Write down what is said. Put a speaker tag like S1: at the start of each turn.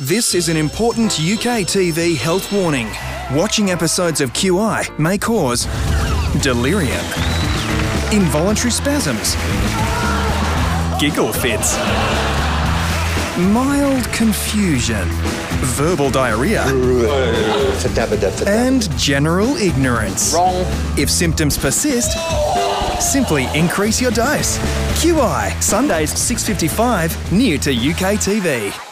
S1: This is an important UK TV health warning. Watching episodes of QI may cause delirium, involuntary spasms, giggle fits, mild confusion, verbal diarrhea, and general ignorance.
S2: Wrong.
S1: If symptoms persist, simply increase your dose. QI, Sundays 6:55, new to UK TV.